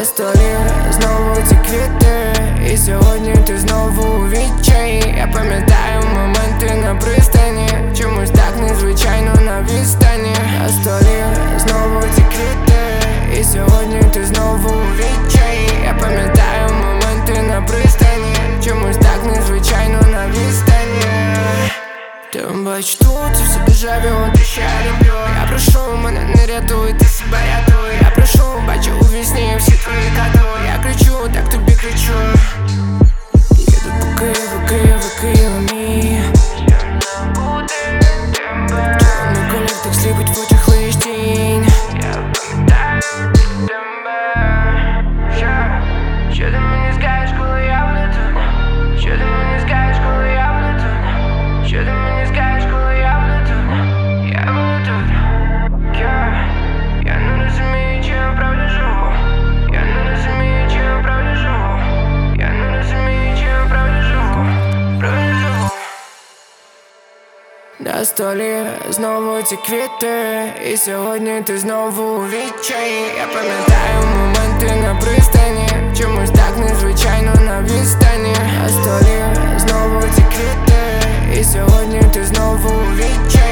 На столі знову ці квіти, і сьогодні ти знову у відчаї. Я пам'ятаю моменти на пристані, чомусь так незвичайно на відстані. На столі знову ці квіти, і сьогодні ти знову у відчаї. Я пам'ятаю моменти на пристані, чомусь так незвичайно на відстані. Ти бач тут, це все дежавю, те, що я люблю. Я прошу, мене не рятуй, ти себе рятуй. Я прошу, бачу у вісні всі твої кадри. Я кричу, так тобі кричу. Їду по Києву, Києву, Києву мій. Чорний колір так сліпить в очах лиш тінь. Я пам'ятаю тебе. Що ти мені скажеш, коли я буду тут? Що ти мені скажеш, коли я буду тут? Що ти мені скажеш, коли я буду тут? Я буду тут. Я не розумію, чи я правда живу. Я не розумію, чи я правда живу. Я не розумію, чи я правда живу. Правда живу. На столі знову ці квіти, і сьогодні ти знову у відчаї. Я пам'ятаю моменти на пристані, чомусь так незвичайно на відстані. На столі знову ці квіти, і сьогодні ти знову у відчаї.